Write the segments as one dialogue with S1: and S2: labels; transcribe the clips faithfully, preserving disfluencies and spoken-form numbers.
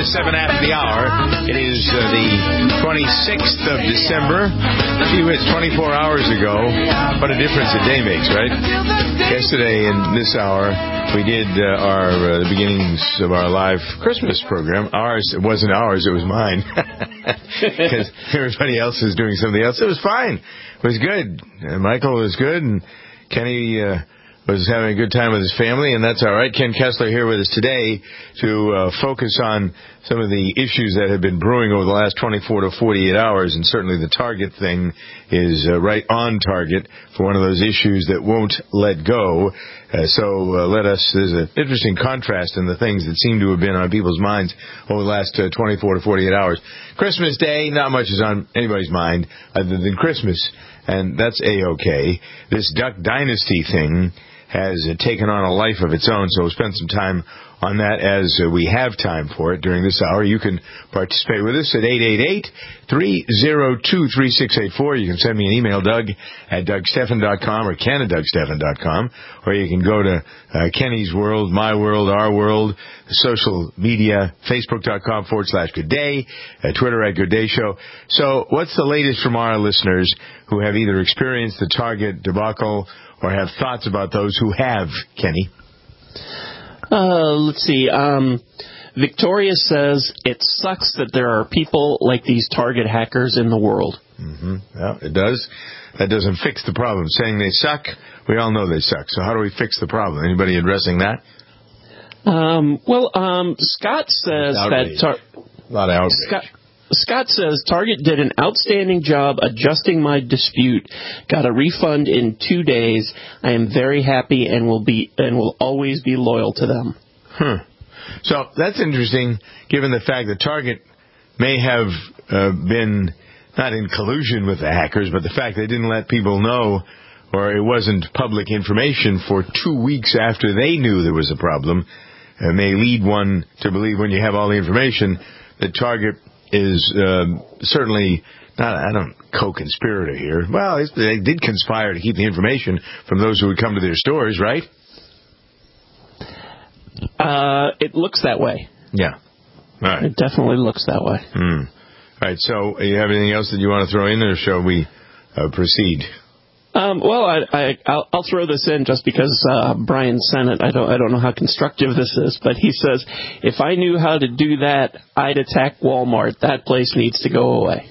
S1: seven after the hour. It is uh, the twenty-sixth of December. Gee whiz, twenty-four hours ago. What a difference a day makes, right? Yesterday in this hour, we did uh, our uh, the beginnings of our live Christmas program. Ours, it wasn't ours, it was mine. Because everybody else is doing something else. It was fine. It was good. Uh, Michael was good, and Kenny uh, was having a good time with his family, and that's all right. Ken Kessler here with us today to uh, focus on some of the issues that have been brewing over the last twenty-four to forty-eight hours, and certainly the Target thing is uh, right on target for one of those issues that won't let go. Uh, so uh, let us, there's an interesting contrast in the things that seem to have been on people's minds over the last uh, twenty-four to forty-eight hours. Christmas Day, not much is on anybody's mind other than Christmas, and that's A-okay. This Duck Dynasty thing has uh, taken on a life of its own, so we'll spend some time on that as uh, we have time for it during this hour. You can participate with us at eight eight eight, three oh two, three six eight four. You can send me an email, Doug at Doug Stephan dot com or Ken at Doug Stephan dot com, or you can go to uh, Kenny's World, My World, Our World, social media, Facebook.com forward slash Good Day, uh, Twitter at Good Day Show. So what's the latest from our listeners who have either experienced the Target debacle or have thoughts about those who have, Kenny?
S2: Uh, let's see. Um, Victoria says, it sucks that there are people like these Target hackers in the world.
S1: Mm-hmm. Well, it does. That doesn't fix the problem. Saying they suck, we all know they suck. So how do we fix the problem? Anybody addressing that?
S2: Um, well, um, Scott says that... Tar-
S1: a lot of outrage.
S2: Scott- Scott says, Target did an outstanding job adjusting my dispute. Got a refund in two days. I am very happy and will be and will always be loyal to them.
S1: Huh. So that's interesting, given the fact that Target may have uh, been not in collusion with the hackers, but the fact they didn't let people know, or it wasn't public information for two weeks after they knew there was a problem, uh, may lead one to believe when you have all the information that Target is um, certainly not, I don't co-conspirator here. Well, they did conspire to keep the information from those who would come to their stores, right?
S2: Uh, it looks that way.
S1: Yeah. All right.
S2: It definitely looks that way.
S1: Hmm. All right, so you have anything else that you want to throw in, or shall we uh, proceed?
S2: Um, well, I, I, I'll, I'll throw this in just because uh, Brian sent it. I don't, I don't know how constructive this is, but he says, if I knew how to do that, I'd attack Walmart. That place needs to go away.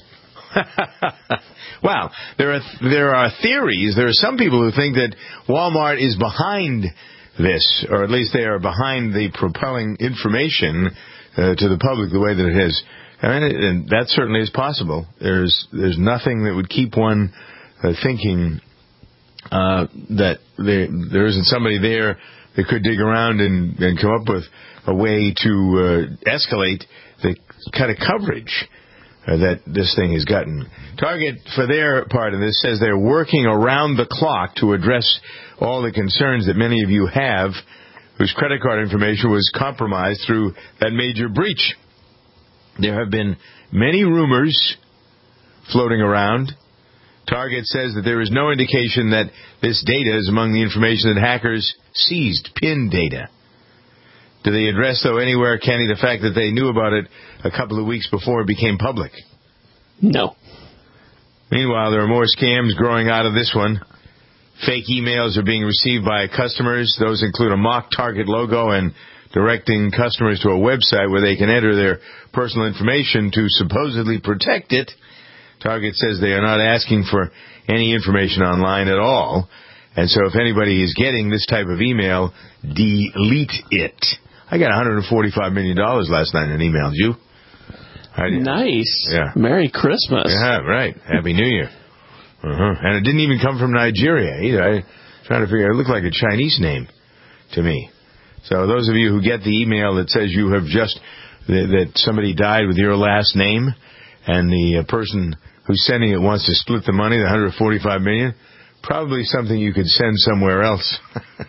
S1: Well, there are there are theories. There are some people who think that Walmart is behind this, or at least they are behind the propelling information uh, to the public the way that it is. I mean, and that certainly is possible. There's there's nothing that would keep one uh, thinking uh, that there, there isn't somebody there that could dig around and, and come up with a way to uh, escalate the kind of coverage uh, that this thing has gotten. Target, for their part of this, says they're working around the clock to address all the concerns that many of you have, whose credit card information was compromised through that major breach. There have been many rumors floating around. Target says that there is no indication that this data is among the information that hackers seized, PIN data. Do they address, though, anywhere, Kenny, the fact that they knew about it a couple of weeks before it became public?
S2: No.
S1: Meanwhile, there are more scams growing out of this one. Fake emails are being received by customers. Those include a mock Target logo and directing customers to a website where they can enter their personal information to supposedly protect it. Target says they are not asking for any information online at all. And so if anybody is getting this type of email, delete it. I got one hundred forty-five million dollars last night in an email. Did you? I did.
S2: Nice.
S1: Yeah.
S2: Merry Christmas.
S1: Yeah, right. Happy New Year. Uh-huh. And it didn't even come from Nigeria either. I was trying to figure, it looked like a Chinese name to me. So those of you who get the email that says you have just, that, that somebody died with your last name, and the uh, person who's sending it wants to split the money, the one hundred forty-five million dollars, probably something you could send somewhere else.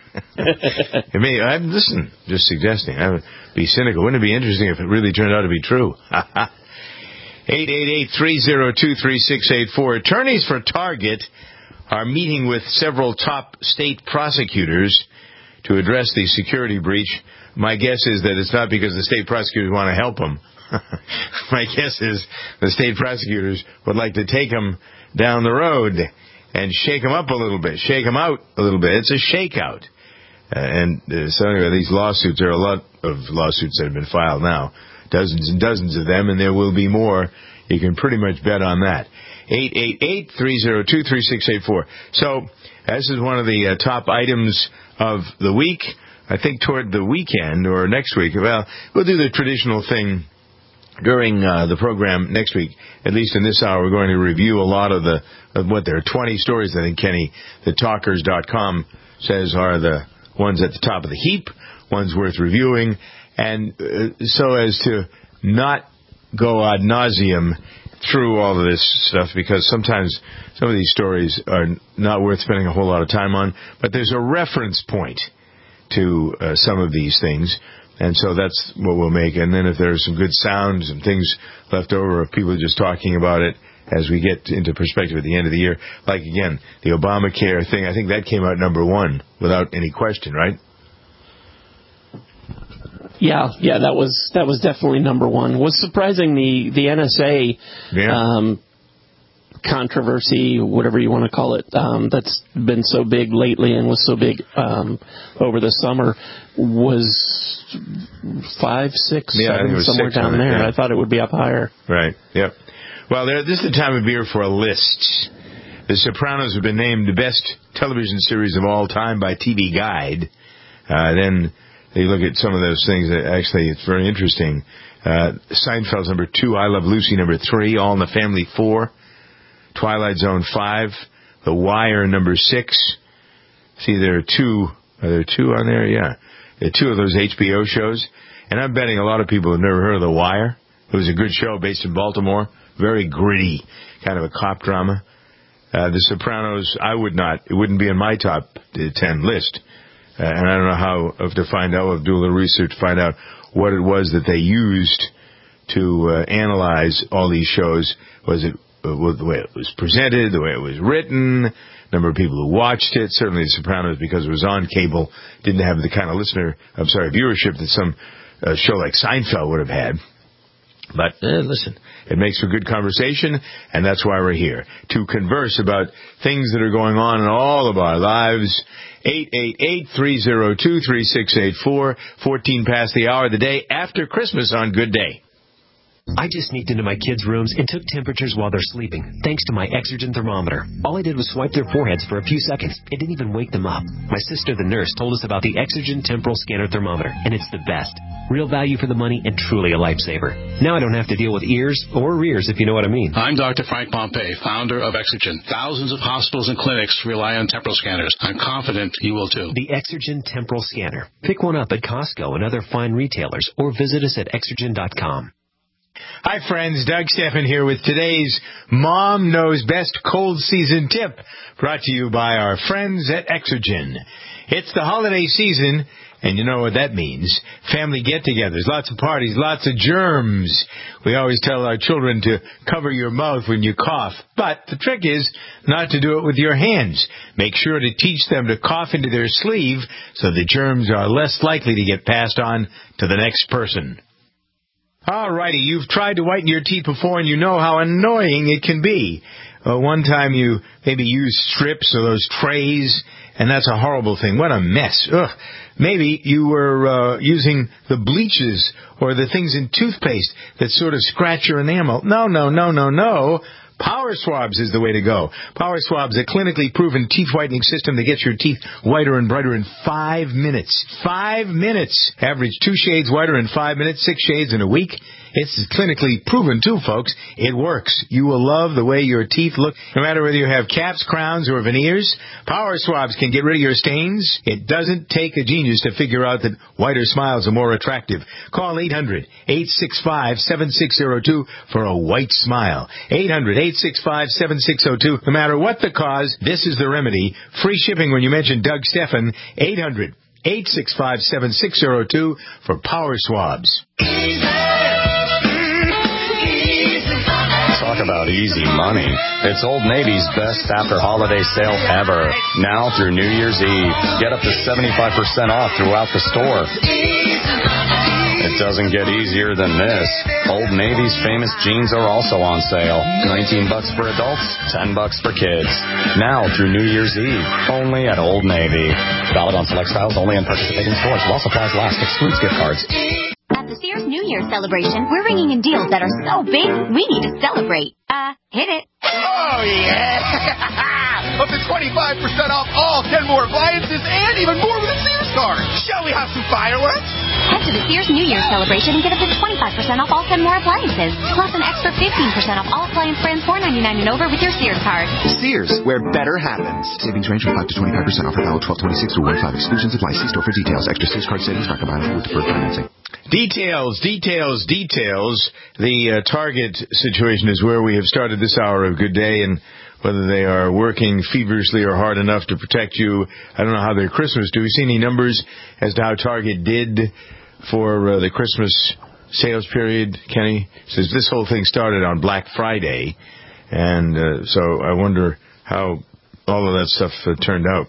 S1: It may, I'm, listen, just suggesting. I would be cynical. Wouldn't it be interesting if it really turned out to be true? eight eight eight, three oh two, three six eight four. Attorneys for Target are meeting with several top state prosecutors to address the security breach. My guess is that it's not because the state prosecutors want to help them. my guess is the state prosecutors would like to take them down the road and shake them up a little bit, shake them out a little bit. It's a shakeout. Uh, and uh, so anyway, these lawsuits, there are a lot of lawsuits that have been filed now, dozens and dozens of them, and there will be more. You can pretty much bet on that. eight eight eight, three oh two, three six eight four. So this is one of the uh, top items of the week. I think toward the weekend or next week, well, we'll do the traditional thing during uh, the program next week. At least in this hour, we're going to review a lot of the, of what there are twenty stories, I think, Kenny, that talkers dot com says are the ones at the top of the heap, ones worth reviewing, and uh, so as to not go ad nauseum through all of this stuff, because sometimes some of these stories are not worth spending a whole lot of time on, but there's a reference point to uh, some of these things, and so that's what we'll make. And then if there's some good sounds and things left over of people just talking about it as we get into perspective at the end of the year, like, again, the Obamacare thing, I think that came out number one without any question, right?
S2: Yeah, yeah, that was that was definitely number one. It was surprising the, the N S A yeah. um, controversy, whatever you want to call it, um, that's been so big lately and was so big um, over the summer was five, six,
S1: yeah,
S2: seven, somewhere down there. It, yeah. I thought it would be up higher.
S1: Right, yep. Well, there, this is the time of year for a list. The Sopranos have been named the best television series of all time by T V Guide. Uh, then they look at some of those things that actually it's very interesting. Uh, Seinfeld's number two, I Love Lucy number three, All in the Family four, Twilight Zone five, The Wire number six. See, there are two. Are there two on there? Yeah. There are two of those H B O shows. And I'm betting a lot of people have never heard of The Wire. It was a good show based in Baltimore. Very gritty, kind of a cop drama. Uh, the Sopranos, I would not. It wouldn't be in my top ten list. Uh, and I don't know how uh, to find out. We'll do a little research to find out what it was that they used to uh, analyze all these shows. Was it uh, the way it was presented, the way it was written, number of people who watched it? Certainly The Sopranos, because it was on cable, didn't have the kind of listener, I'm sorry, viewership that some uh, show like Seinfeld would have had. But uh, listen, it makes for good conversation, and that's why we're here, to converse about things that are going on in all of our lives. eight eight eight, three oh two, three six eight four, fourteen past the hour of the day after Christmas on Good Day.
S3: I just sneaked into my kids' rooms and took temperatures while they're sleeping, thanks to my Exergen thermometer. All I did was swipe their foreheads for a few seconds. It didn't even wake them up. My sister, the nurse, told us about the Exergen Temporal Scanner Thermometer, and it's the best. Real value for the money and truly a lifesaver. Now I don't have to deal with ears or rears, if you know what I mean.
S4: I'm Doctor Frank Pompey, founder of Exergen. Thousands of hospitals and clinics rely on temporal scanners. I'm confident you will too.
S3: The Exergen Temporal Scanner. Pick one up at Costco and other fine retailers, or visit us at exergen dot com.
S1: Hi, friends. Doug Stephan here with today's Mom Knows Best Cold Season Tip, brought to you by our friends at Exergen. It's the holiday season, and you know what that means. Family get-togethers, lots of parties, lots of germs. We always tell our children to cover your mouth when you cough, but the trick is not to do it with your hands. Make sure to teach them to cough into their sleeve so the germs are less likely to get passed on to the next person. All righty, you've tried to whiten your teeth before, and you know how annoying it can be. Uh, one time you maybe used strips or those trays, and that's a horrible thing. What a mess. Ugh. Maybe you were uh, using the bleaches or the things in toothpaste that sort of scratch your enamel. No, no, no, no, no. Power Swabs is the way to go. Power Swabs, a clinically proven teeth whitening system that gets your teeth whiter and brighter in five minutes. Five minutes. Average two shades whiter in five minutes, six shades in a week. It's clinically proven, too, folks. It works. You will love the way your teeth look. No matter whether you have caps, crowns, or veneers, Power Swabs can get rid of your stains. It doesn't take a genius to figure out that whiter smiles are more attractive. Call eight hundred, eight six five, seven six zero two for a white smile. eight hundred, eight six five, seven six zero two. No matter what the cause, this is the remedy. Free shipping when you mention Doug Stephan. eight hundred, eight six five, seven six zero two for Power Swabs.
S5: Talk about easy money. It's Old Navy's best after-holiday sale ever. Now through New Year's Eve. Get up to seventy-five percent off throughout the store. It doesn't get easier than this. Old Navy's famous jeans are also on sale. nineteen bucks for adults, ten bucks for kids. Now through New Year's Eve, only at Old Navy. Valid on select styles, only in participating stores. While supplies last, excludes gift cards.
S6: At the Sears New Year celebration, we're ringing in deals that are so big, we need to celebrate. Uh, hit it.
S7: Oh, yeah! Up to twenty-five percent off all Kenmore appliances and even more with a Sears card. Shall we have some fireworks?
S6: Head to the Sears New Year celebration and get up to twenty-five percent off all Kenmore appliances, plus an extra fifteen percent off all appliance brands four ninety-nine and over with your Sears card.
S8: Sears, where better happens. Savings range from five to twenty-five percent off valid twelve twenty-six through one five. Exclusions apply. See store for details. Extra Sears card savings not combined with deferred financing.
S1: Details, details, details. The uh, Target situation is where we have started this hour of Good Day, and whether they are working feverishly or hard enough to protect you, I don't know how their Christmas. Do we see any numbers as to how Target did for uh, the Christmas sales period, Kenny? Says this whole thing started on Black Friday, and uh, so I wonder how all of that stuff uh, turned out.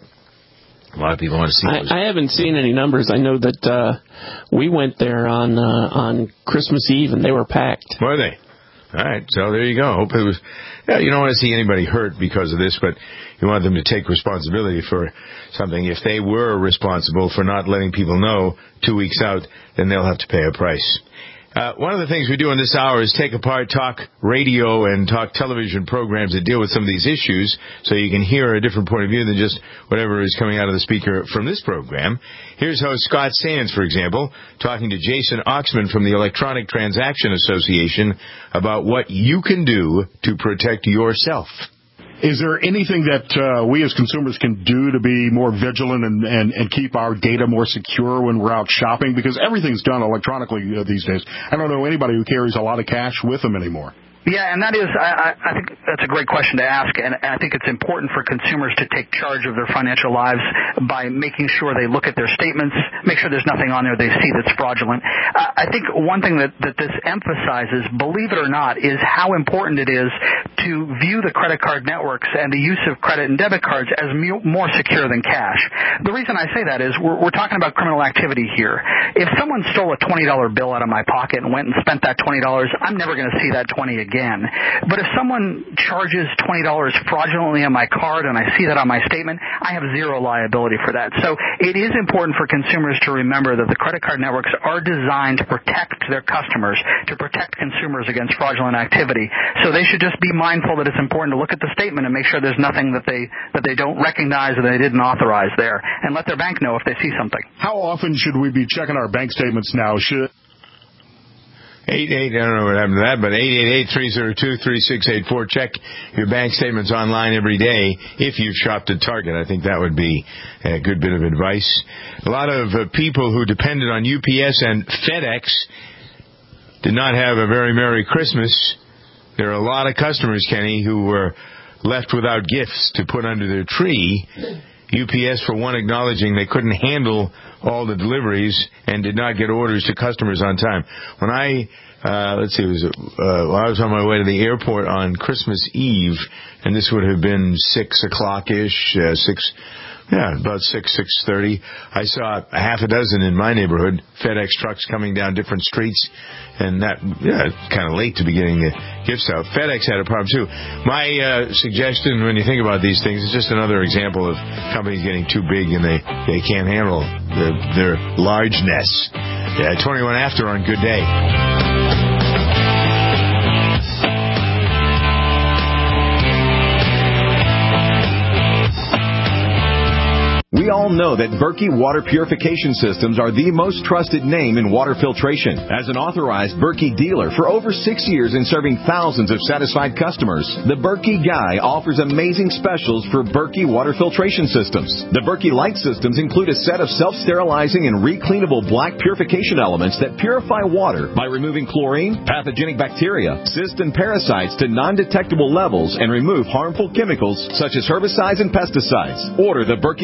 S1: A lot of people want to see those.
S2: I, I haven't seen any numbers. I know that uh, we went there on uh, on Christmas Eve, and they were packed.
S1: Were they? All right, so there you go. Hope it was. Yeah, you don't want to see anybody hurt because of this, but you want them to take responsibility for something. If they were responsible for not letting people know two weeks out, then they'll have to pay a price. Uh, one of the things we do in this hour is take apart talk radio and talk television programs that deal with some of these issues so you can hear a different point of view than just whatever is coming out of the speaker from this program. Here's host Scott Sands, for example, talking to Jason Oxman from the Electronic Transaction Association about what you can do to protect yourself.
S9: Is there anything that uh, we as consumers can do to be more vigilant and, and, and keep our data more secure when we're out shopping? Because everything's done electronically uh, these days. I don't know anybody who carries a lot of cash with them anymore.
S10: Yeah, and that is, I, I think that's a great question to ask, and I think it's important for consumers to take charge of their financial lives by making sure they look at their statements, make sure there's nothing on there they see that's fraudulent. Uh, I think one thing that, that this emphasizes, believe it or not, is how important it is to view the credit card networks and the use of credit and debit cards as mu- more secure than cash. The reason I say that is we're, we're talking about criminal activity here. If someone stole a twenty dollar bill out of my pocket and went and spent that twenty dollars, I'm never going to see that twenty again. Again. But if someone charges twenty dollars fraudulently on my card and I see that on my statement, I have zero liability for that. So it is important for consumers to remember that the credit card networks are designed to protect their customers, to protect consumers against fraudulent activity. So they should just be mindful that it's important to look at the statement and make sure there's nothing that they that they don't recognize or they didn't authorize there, and let their bank know if they see something.
S9: How often should we be checking our bank statements now? Should
S1: eight eight, I don't know what happened to that, but eight eight eight, three oh two, three six eight four. Check your bank statements online every day if you've shopped at Target. I think that would be a good bit of advice. A lot of uh, people who depended on U P S and FedEx did not have a very Merry Christmas. There are a lot of customers, Kenny, who were left without gifts to put under their tree. U P S, for one, acknowledging they couldn't handle all the deliveries and did not get orders to customers on time. When I, uh, let's see, it was, uh, well, I was on my way to the airport on Christmas Eve, and this would have been six o'clock-ish, uh, six, yeah, about six, six thirty. I saw a half a dozen in my neighborhood, FedEx trucks coming down different streets, and that, yeah, kind of late to be getting the gifts out. FedEx had a problem, too. My uh, suggestion, when you think about these things, is just another example of companies getting too big and they, they can't handle the, their largeness. Yeah, twenty-one after on Good Day.
S11: We all know that Berkey Water Purification Systems are the most trusted name in water filtration. As an authorized Berkey dealer for over six years and serving thousands of satisfied customers, the Berkey Guy offers amazing specials for Berkey Water Filtration Systems. The Berkey Light Systems include a set of self-sterilizing and recleanable black purification elements that purify water by removing chlorine, pathogenic bacteria, cysts, and parasites to non-detectable levels and remove harmful chemicals such as herbicides and pesticides. Order the Berkey Light Systems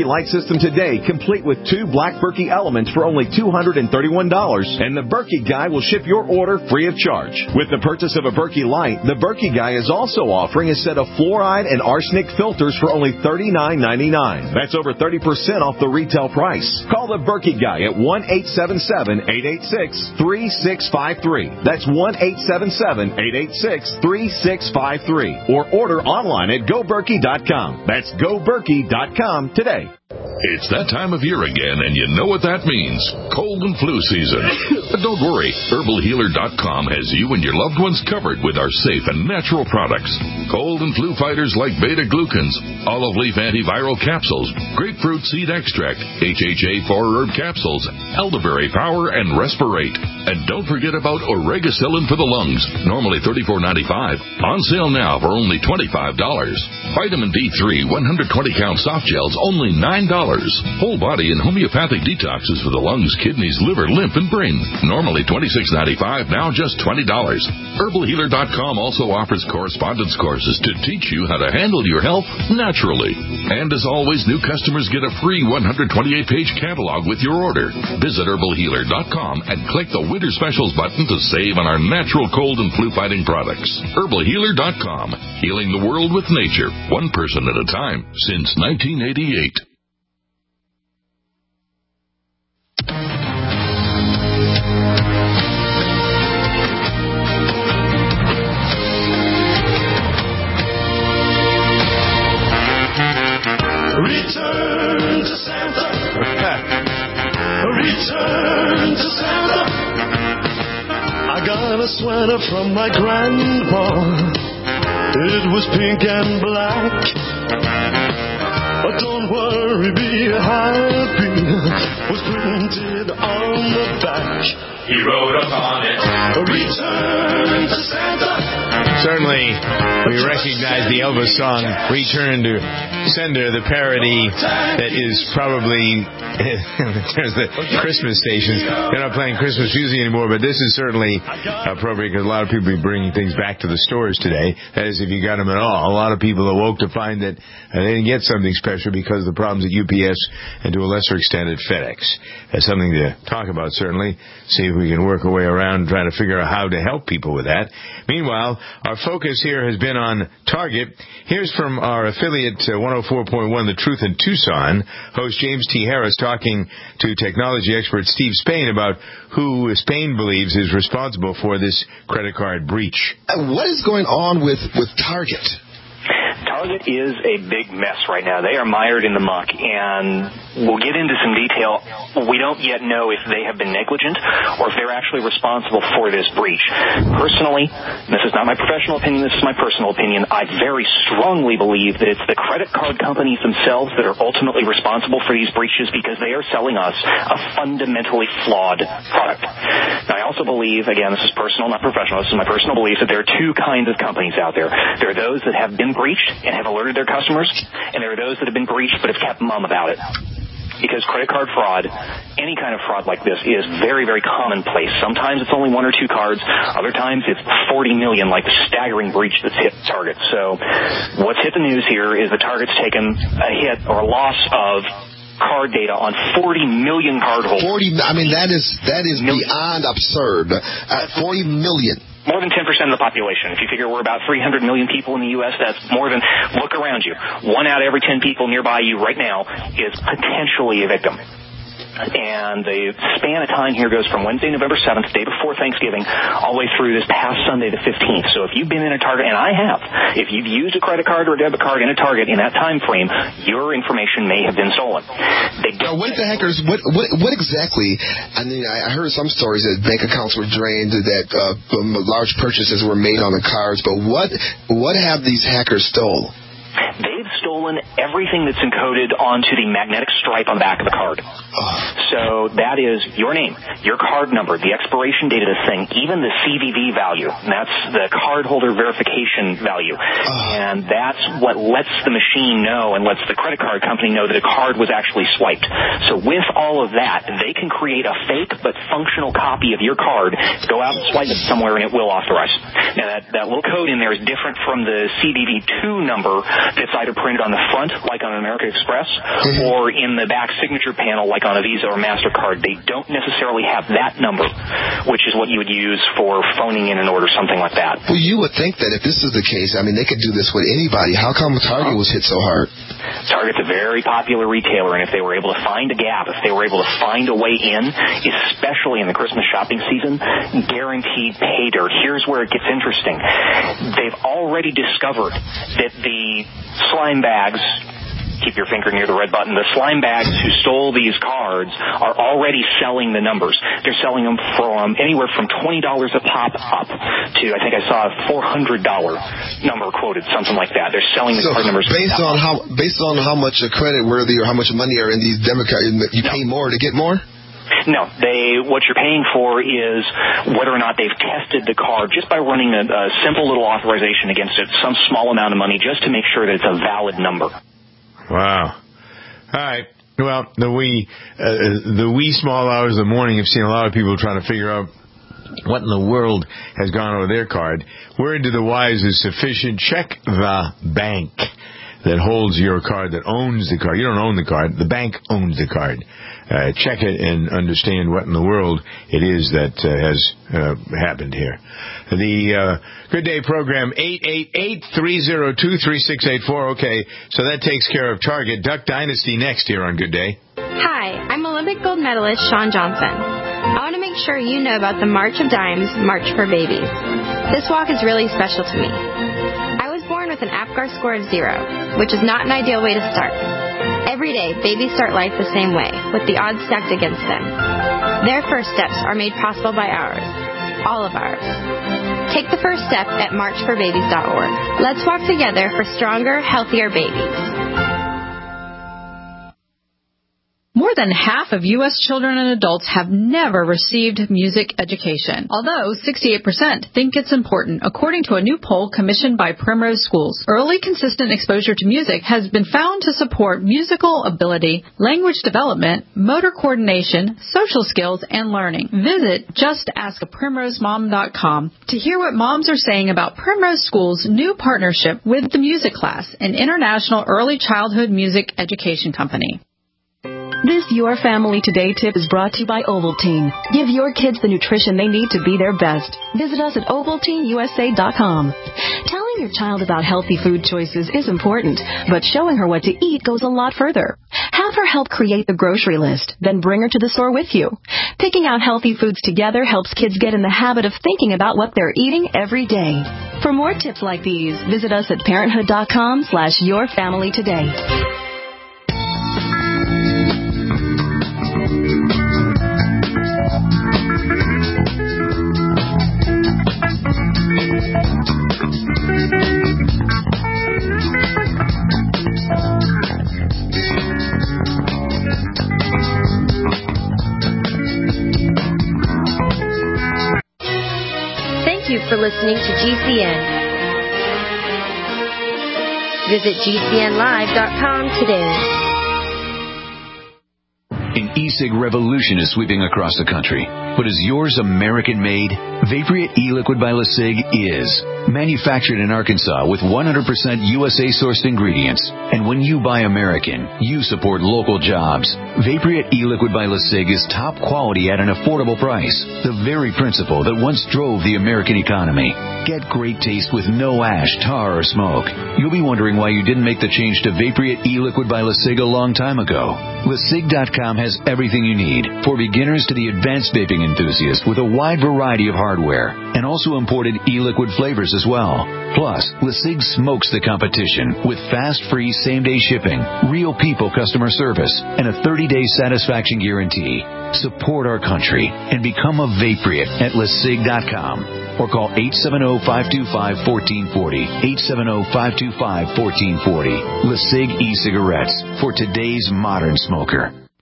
S11: system today, complete with two Black Berkey elements for only two hundred thirty-one dollars, and the Berkey Guy will ship your order free of charge. With the purchase of a Berkey Light, the Berkey Guy is also offering a set of fluoride and arsenic filters for only thirty-nine ninety-nine. That's over thirty percent off the retail price. Call the Berkey Guy at one eight seven seven, eight eight six, three six five three. That's one eight seven seven, eight eight six, three six five three. Or order online at go berkey dot com. That's go berkey dot com today.
S12: It's that time of year again, and you know what that means. Cold and flu season. But don't worry. herbal healer dot com has you and your loved ones covered with our safe and natural products. Cold and flu fighters like beta-glucans, olive leaf antiviral capsules, grapefruit seed extract, H H A four herb capsules, elderberry power, and Respirate. And don't forget about Oregacillin for the lungs, normally thirty-four ninety-five. On sale now for only twenty-five dollars. Vitamin D three one hundred twenty count soft gels, only nine dollars. Whole body and homeopathic detoxes for the lungs, kidneys, liver, lymph, and brain. Normally twenty-six ninety-five, now just twenty dollars. herbal healer dot com also offers correspondence courses to teach you how to handle your health naturally. And as always, new customers get a free one hundred twenty-eight page catalog with your order. Visit herbal healer dot com and click the Winter Specials button to save on our natural cold and flu fighting products. herbal healer dot com. Healing the world with nature, one person at a time, since nineteen eighty-eight.
S13: Return to Santa. Return to Santa. I got a sweater from my grandpa. It was pink and black. But don't worry, be happy. Was printed on the back. He wrote upon it. Return to Santa.
S1: Certainly, we recognize the Elvis song, Return to Sender, the parody that is probably, there's the Christmas stations. They're not playing Christmas music anymore, but this is certainly appropriate because a lot of people are bringing things back to the stores today. That is, if you got them at all. A lot of people awoke to find that they didn't get something special because of the problems at U P S and to a lesser extent at FedEx. That's something to talk about, certainly. See if we can work our way around trying to figure out how to help people with that. Meanwhile, our focus here has been on Target. Here's from our affiliate uh, one oh four point one The Truth in Tucson, host James T. Harris talking to technology expert Steve Spain about who Spain believes is responsible for this credit card breach.
S14: What is going on with, with Target?
S15: Target is a big mess right now. They are mired in the muck, and we'll get into some detail. We don't yet know if they have been negligent or if they're actually responsible for this breach. Personally, this is not my professional opinion, this is my personal opinion, I very strongly believe that it's the credit card companies themselves that are ultimately responsible for these breaches because they are selling us a fundamentally flawed product. Now, I also believe, again, this is personal, not professional, this is my personal belief, that there are two kinds of companies out there. There are those that have been breached and have alerted their customers, and there are those that have been breached but have kept mum about it. Because credit card fraud, any kind of fraud like this, is very, very commonplace. Sometimes it's only one or two cards. Other times it's forty million, like the staggering breach that's hit Target. So what's hit the news here is that Target's taken a hit or a loss of card data on forty million cardholders.
S14: forty, I mean, that is that is million. Beyond absurd. Uh, forty million.
S15: More than ten percent of the population. If you figure we're about three hundred million people in the U S, that's more than, look around you. One out of every ten people nearby you right now is potentially a victim. And the span of time here goes from Wednesday, November seventh, day before Thanksgiving, all the way through this past Sunday, the fifteenth. So if you've been in a Target, and I have, if you've used a credit card or a debit card in a Target in that time frame, your information may have been stolen. They
S14: now, what the hackers, what, what, what exactly, I mean, I heard some stories that bank accounts were drained, that uh, large purchases were made on the cards, but what, what have these hackers stole?
S15: They've stolen everything that's encoded onto the magnetic stripe on the back of the card. So So that is your name, your card number, the expiration date of this thing, even the C V V value. And that's the cardholder verification value. And that's what lets the machine know and lets the credit card company know that a card was actually swiped. So with all of that, they can create a fake but functional copy of your card, go out and swipe it somewhere, and it will authorize. Now, that, that little code in there is different from the C V V two number that's either printed on the front, like on an American Express, mm-hmm. or in the back signature panel, like on a Visa or MasterCard. They don't necessarily have that number, which is what you would use for phoning in an order, something like that.
S14: Well, you would think that if this is the case, I mean, they could do this with anybody. How come Target was hit so hard?
S15: Target's a very popular retailer, and if they were able to find a gap, if they were able to find a way in, especially in the Christmas shopping season, guaranteed pay dirt. Here's where it gets interesting. They've already discovered that the slime bags, keep your finger near the red button, the slime bags who stole these cards are already selling the numbers. They're selling them from anywhere from twenty dollars a pop up to, I think I saw a four hundred dollars number quoted, something like that. They're selling the
S14: so
S15: card numbers.
S14: Based on how based on how much credit worthy or how much money are in these debit cards, you pay no. more to get more?
S15: No, they. What you're paying for is whether or not they've tested the card just by running a, a simple little authorization against it, some small amount of money, just to make sure that it's a valid number.
S1: Wow. All right. Well, the wee, uh, the wee small hours of the morning have seen a lot of people trying to figure out what in the world has gone over their card. Word to the wise is sufficient. Check the bank that holds your card, that owns the card. You don't own the card. The bank owns the card. Uh, check it and understand what in the world it is that uh, has uh, happened here. The uh, Good Day program, eight eight eight, three oh two, three six eight four. Okay, so that takes care of Target. Duck Dynasty next here on Good Day.
S16: Hi, I'm Olympic gold medalist Shawn Johnson. I want to make sure you know about the March of Dimes, March for Babies. This walk is really special to me. I was born with an APGAR score of zero, which is not an ideal way to start. Every day, babies start life the same way, with the odds stacked against them. Their first steps are made possible by ours, all of ours. Take the first step at march for babies dot org. Let's walk together for stronger, healthier babies.
S17: More than half of U S children and adults have never received music education, although sixty-eight percent think it's important, according to a new poll commissioned by Primrose Schools. Early, consistent exposure to music has been found to support musical ability, language development, motor coordination, social skills, and learning. Visit just ask a primrose mom dot com to hear what moms are saying about Primrose Schools' new partnership with the Music Class, an international early childhood music education company.
S18: This Your Family Today tip is brought to you by Ovaltine. Give your kids the nutrition they need to be their best. Visit us at ovaltine u s a dot com. Telling your child about healthy food choices is important, but showing her what to eat goes a lot further. Have her help create the grocery list, then bring her to the store with you. Picking out healthy foods together helps kids get in the habit of thinking about what they're eating every day. For more tips like these, visit us at parenthood dot com slash your family today.
S19: Thank you for listening to G C N. Visit G C N live dot com today.
S20: An e-cig revolution is sweeping across the country. But is yours American-made? Vaporeat e-liquid by LeSig is. Manufactured in Arkansas with one hundred percent U S A-sourced ingredients. And when you buy American, you support local jobs. Vaporeat e-liquid by LeSig is top quality at an affordable price. The very principle that once drove the American economy. Get great taste with no ash, tar, or smoke. You'll be wondering why you didn't make the change to Vaporeat e-liquid by LeSig a long time ago. LeSig dot com has everything you need, for beginners to the advanced vaping enthusiast, with a wide variety of hardware, and also imported e-liquid flavors as well. Plus, LeSig smokes the competition with fast, free, same-day shipping, real people customer service, and a thirty-day satisfaction guarantee. Support our country and become a Vaporeat at LeSig dot com. Or call eight seven zero, five two five, one four four zero, eight seven zero, five two five, one four four zero. LeSig e-cigarettes for today's modern smoker.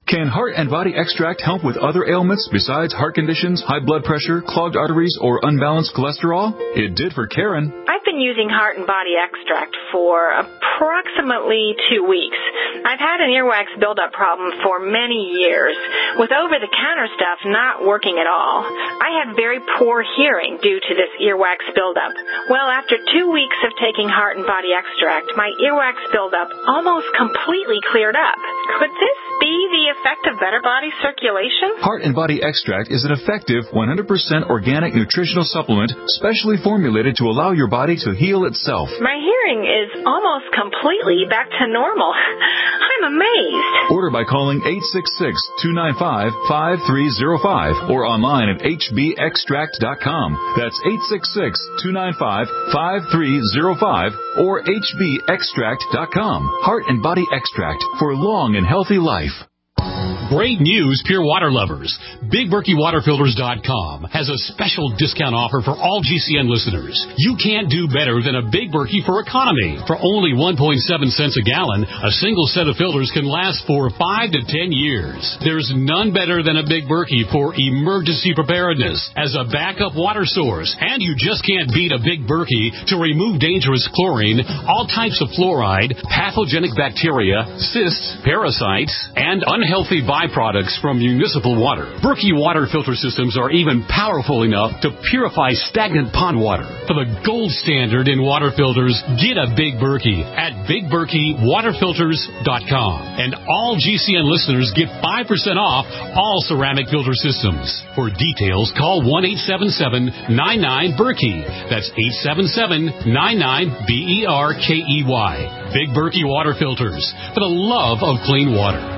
S21: Can Heart and Body Extract help with other ailments besides heart conditions, high blood pressure, clogged arteries, or unbalanced cholesterol? It did for Karen.
S22: I've been using Heart and Body Extract for approximately two weeks. I've had an earwax buildup problem for many years, with over-the-counter stuff not working at all. I had very poor hearing due to this earwax buildup. Well, after two weeks of taking Heart and Body Extract, my earwax buildup almost completely cleared up. Could this be the effect of better body circulation?
S21: Heart and Body Extract is an effective one hundred percent organic nutritional supplement specially formulated to allow your body to heal itself.
S22: My hearing is almost completely back to normal. I'm amazed.
S21: Order by calling eight six six, two nine five, five three zero five or online at h b extract dot com. That's eight six six, two nine five, five three zero five or h b extract dot com. Heart and Body Extract for a long and healthy life.
S23: Great news, Pure Water lovers. Big Berkey Water Filters dot com has a special discount offer for all G C N listeners. You can't do better than a Big Berkey for economy. For only one point seven cents a gallon, a single set of filters can last for five to ten years. There's none better than a Big Berkey for emergency preparedness as a backup water source. And you just can't beat a Big Berkey to remove dangerous chlorine, all types of fluoride, pathogenic bacteria, cysts, parasites, and unhealthy byproducts from municipal water. Berkey water filter systems are even powerful enough to purify stagnant pond water. For the gold standard in water filters, get a Big Berkey at Big Berkey Water Filters dot com. And all G C N listeners get five percent off all ceramic filter systems. For details, call one eight seven seven, nine nine, Berkey. That's eight seven seven, nine nine, B E R K E Y. Big Berkey Water Filters, for the love of clean water.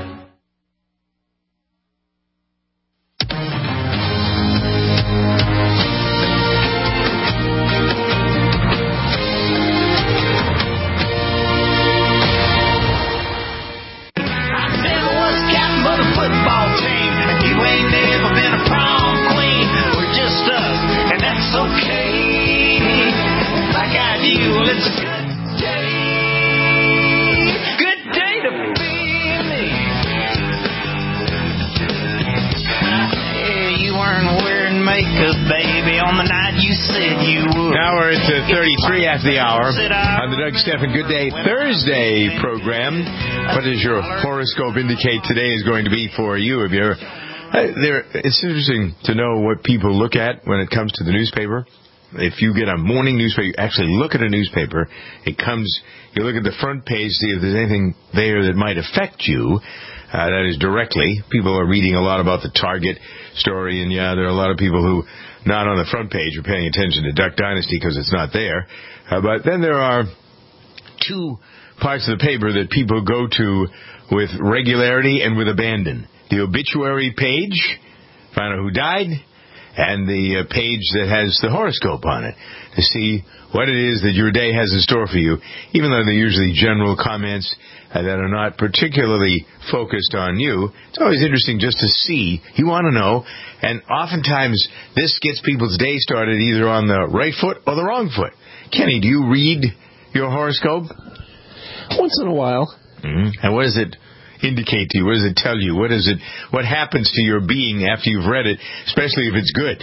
S1: After the hour on the Doug Stephan Good Day Thursday program. What does your horoscope indicate today is going to be for you? If you're, uh, there, it's interesting to know what people look at when it comes to the newspaper. If you get a morning newspaper, you actually look at a newspaper. It comes, you look at the front page, see if there's anything there that might affect you. Uh, that is directly. People are reading a lot about the Target story, and yeah, there are a lot of people who, not on the front page, are paying attention to Duck Dynasty because it's not there. Uh, but then there are two parts of the paper that people go to with regularity and with abandon. The obituary page, find out who died, and the uh, page that has the horoscope on it to see what it is that your day has in store for you, even though they're usually general comments uh, that are not particularly focused on you. It's always interesting just to see. You want to know, and oftentimes this gets people's day started either on the right foot or the wrong foot. Kenny, do you read your horoscope?
S2: Once in a while.
S1: Mm-hmm. And what does it indicate to you? What does it tell you? What is it? What happens to your being after you've read it, especially if it's good?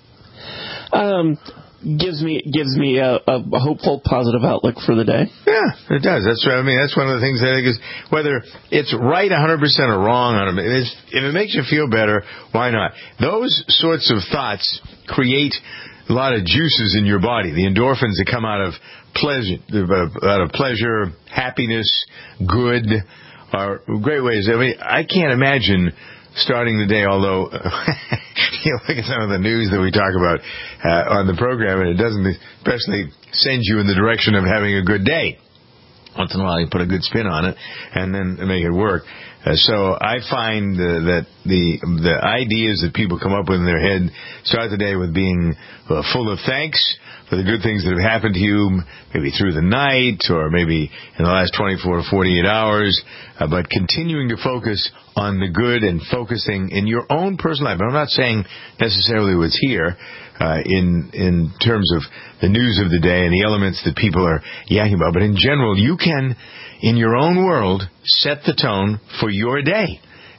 S2: Um, gives me gives me a, a hopeful, positive outlook for the day.
S1: Yeah, it does. That's I mean, that's one of the things I think is whether it's right one hundred percent or wrong on them. If it makes you feel better, why not? Those sorts of thoughts create a lot of juices in your body. The endorphins that come out of pleasure, out of pleasure, happiness, good, are great ways. I mean, I can't imagine starting the day, although you look at some of the news that we talk about uh, on the program, and it doesn't especially send you in the direction of having a good day. Once in a while, you put a good spin on it, and then make it work. Uh, so I find uh, that the the ideas that people come up with in their head start the day with being uh, full of thanks for the good things that have happened to you, maybe through the night or maybe in the last twenty-four to forty-eight hours, uh, but continuing to focus on the good and focusing in your own personal life. I'm not saying necessarily what's here uh, in in terms of the news of the day and the elements that people are yakking about, but in general, you can, in your own world, set the tone for your day.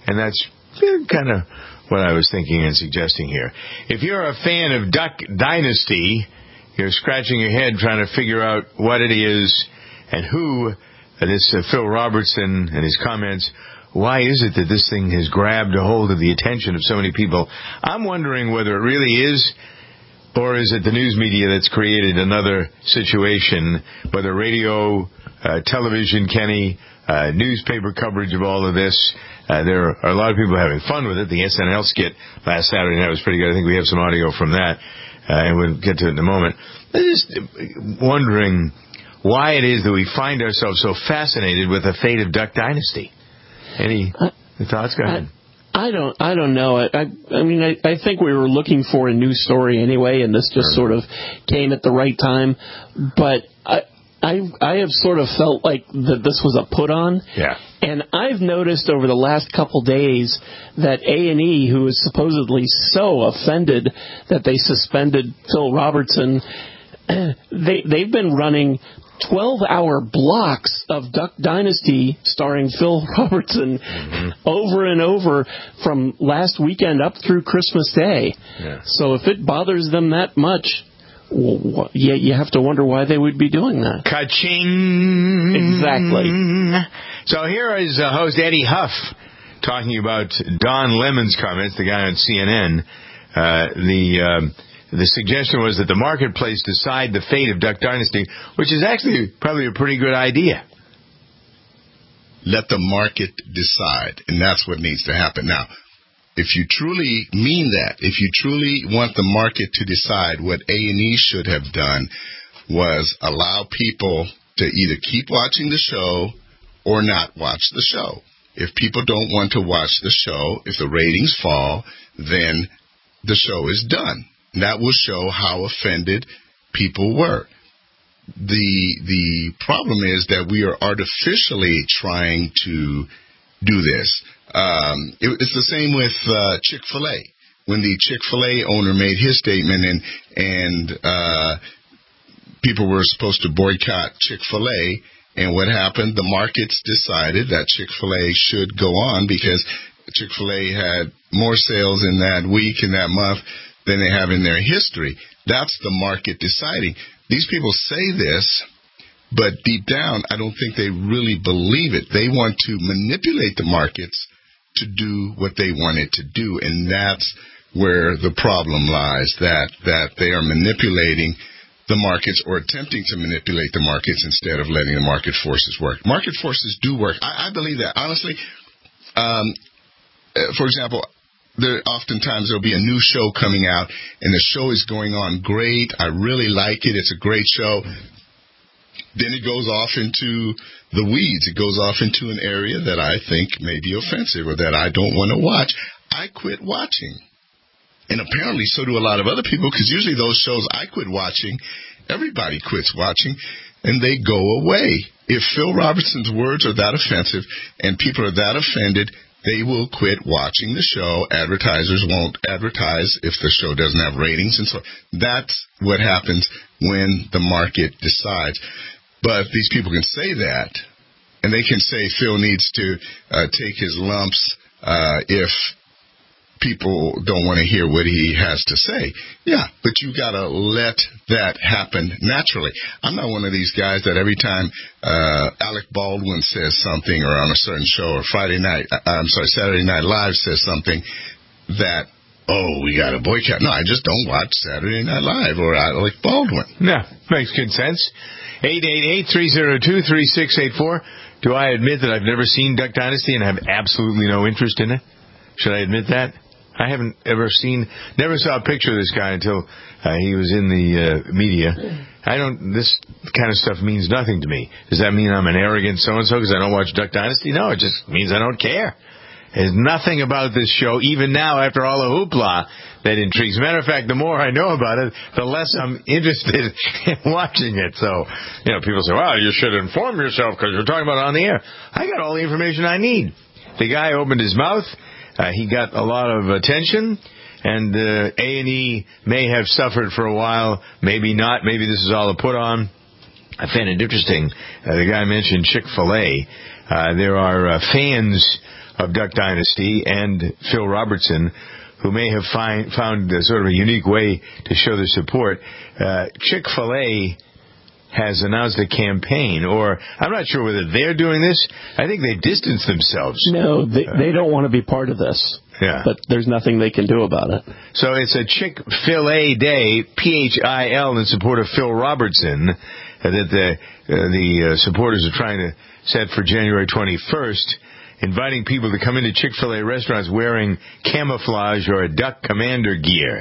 S1: And that's kind of what I was thinking and suggesting here. If you're a fan of Duck Dynasty, you're scratching your head trying to figure out what it is and who, uh, this uh, Phil Robertson and his comments, why is it that this thing has grabbed a hold of the attention of so many people? I'm wondering whether it really is, or is it the news media that's created another situation, whether radio, uh, television, Kenny, uh, newspaper coverage of all of this. Uh, there are a lot of people having fun with it. The S N L skit last Saturday night was pretty good. I think we have some audio from that, uh, and we'll get to it in a moment. I'm just wondering why it is that we find ourselves so fascinated with the fate of Duck Dynasty. Any uh, thoughts? Go ahead.
S2: I don't. I don't know. I. I, I mean, I, I think we were looking for a news story anyway, and this just sort of came at the right time. But I. I I have sort of felt like that this was a put on.
S1: Yeah.
S2: And I've noticed over the last couple days that A and E, who is supposedly so offended that they suspended Phil Robertson, they they've been running twelve-hour blocks of Duck Dynasty starring Phil Robertson mm-hmm. over and over from last weekend up through Christmas Day.
S1: Yeah.
S2: So if it bothers them that much, well, yeah, you have to wonder why they would be doing that.
S1: Ka-ching!
S2: Exactly.
S1: So here is uh, host Eddie Huff talking about Don Lemon's comments, the guy on C N N. Uh, the um, the suggestion was that the marketplace decide the fate of Duck Dynasty, which is actually probably a pretty good idea.
S3: Let the market decide, and that's what needs to happen. Now, if you truly mean that, if you truly want the market to decide, what A and E should have done was allow people to either keep watching the show or not watch the show. If people don't want to watch the show, if the ratings fall, then the show is done. That will show how offended people were. The the problem is that we are artificially trying to do this. Um, it, it's the same with uh, Chick-fil-A. When the Chick-fil-A owner made his statement and and uh, people were supposed to boycott Chick-fil-A, and what happened? The markets decided that Chick-fil-A should go on because Chick-fil-A had more sales in that week and that month than they have in their history. That's the market deciding. These people say this, but deep down, I don't think they really believe it. They want to manipulate the markets to do what they want it to do, and that's where the problem lies, that that they are manipulating the markets or attempting to manipulate the markets instead of letting the market forces work. Market forces do work. I, I believe that. Honestly, um, for example, there oftentimes there'll be a new show coming out, and the show is going on great. I really like it. It's a great show. Then it goes off into the weeds. It goes off into an area that I think may be offensive or that I don't want to watch. I quit watching. And apparently so do a lot of other people, because usually those shows I quit watching, everybody quits watching, and they go away. If Phil Robertson's words are that offensive and people are that offended, they will quit watching the show. Advertisers won't advertise if the show doesn't have ratings. And so that's what happens when the market decides. But these people can say that, and they can say Phil needs to uh, take his lumps uh, if people don't want to hear what he has to say. Yeah, but you got to let that happen naturally. I'm not one of these guys that every time uh, Alec Baldwin says something or on a certain show or Friday night, I'm sorry, Saturday Night Live says something that, oh, we got to boycott. No, I just don't watch Saturday Night Live or Alec Baldwin.
S1: Yeah, makes good sense. eight eight eight, three oh two, three six eight four. Do I admit that I've never seen Duck Dynasty and have absolutely no interest in it? Should I admit that? I haven't ever seen, never saw a picture of this guy until uh, he was in the uh, media. I don't, this kind of stuff means nothing to me. Does that mean I'm an arrogant so-and-so because I don't watch Duck Dynasty? No, it just means I don't care. There's nothing about this show, even now after all the hoopla, that intrigues. Matter of fact, the more I know about it, the less I'm interested in watching it. So, you know, people say, well, you should inform yourself because you're talking about it on the air. I got all the information I need. The guy opened his mouth. Uh, he got a lot of attention, and uh, A and E may have suffered for a while, maybe not. Maybe this is all a put-on. I found it interesting. Uh, the guy mentioned Chick-fil-A. Uh, there are uh, fans of Duck Dynasty and Phil Robertson, who may have find, found a sort of a unique way to show their support. Uh, Chick-fil-A has announced a campaign, or I'm not sure whether they're doing this. I think they've distanced themselves.
S2: No, they, they don't want to be part of this.
S1: Yeah.
S2: But there's nothing they can do about it.
S1: So it's a Chick-fil-A Day, P H I L, in support of Phil Robertson, uh, that the, uh, the uh, supporters are trying to set for January twenty-first, inviting people to come into Chick-fil-A restaurants wearing camouflage or a Duck Commander gear.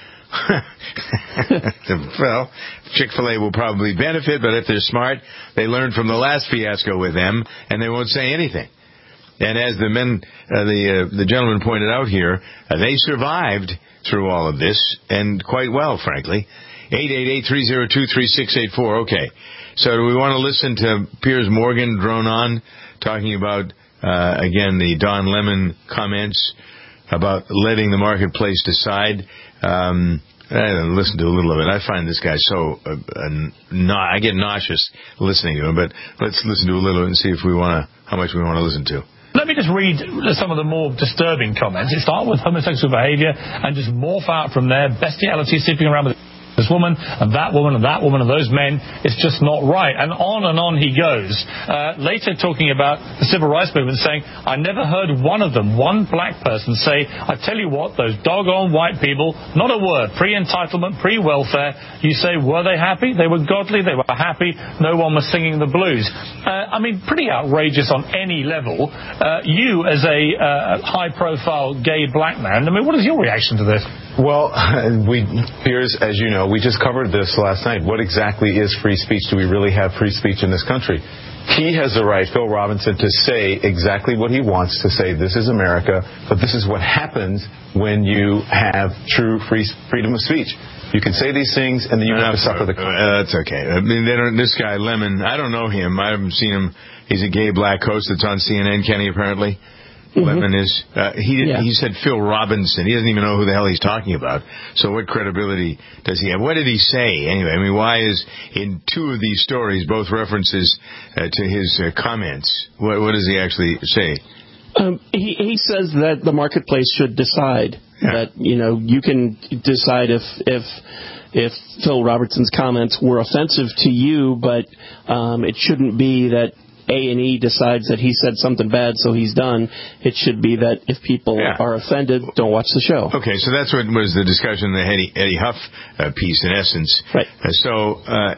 S1: Well, Chick-fil-A will probably benefit, but if they're smart, they learned from the last fiasco with them, and they won't say anything. And as the men, uh, the uh, the gentleman pointed out here, uh, they survived through all of this, and quite well, frankly. eight eight eight, three oh two, three six eight four. Okay. So do we want to listen to Piers Morgan drone on, talking about, uh, again, the Don Lemon comments about letting the marketplace decide? Um, I listen to a little of it. I find this guy so, uh, uh, na- I get nauseous listening to him, but let's listen to a little and see if we want to, how much we want to listen to.
S4: Let me just read some of the more disturbing comments. It starts with homosexual behaviour and just morph out from there. Bestiality sleeping around with this woman and that woman and that woman and those men. It's just not right. And on and on he goes. Uh, later talking about the civil rights movement, saying, I never heard one of them, one black person, say, I tell you what, those doggone white people, not a word, pre-entitlement, pre-welfare. You say, were they happy? They were godly, they were happy, no one was singing the blues. Uh, I mean, pretty outrageous on any level. Uh, you, as a uh, high-profile gay black man, I mean, what is your reaction to this?
S5: Well, we, Piers, as you know, we just covered this last night. What exactly is free speech? Do we really have free speech in this country? He has the right, Phil Robinson, to say exactly what he wants to say. This is America, but this is what happens when you have true free freedom of speech. You can say these things, and then you have to suffer the consequences.
S1: Uh, that's okay. I mean, they don't, this guy, Lemon, I don't know him. I haven't seen him. He's a gay black host that's on C N N, Kenny, apparently. Mm-hmm. Lemon is. Uh, he did, yeah. He said Phil Robinson. He doesn't even know who the hell he's talking about. So what credibility does he have? What did he say anyway? I mean, why is in two of these stories both references uh, to his uh, comments? What, what does he actually say?
S2: Um, he, he says that the marketplace should decide. Yeah. That, you know, you can decide if if if Phil Robertson's comments were offensive to you, but um, it shouldn't be that A and E decides that he said something bad, so he's done. It should be that if people yeah. are offended, don't watch the show.
S1: Okay, so that's what was the discussion in the Eddie, Eddie Huff uh, piece, in essence.
S2: Right.
S1: Uh, so, uh,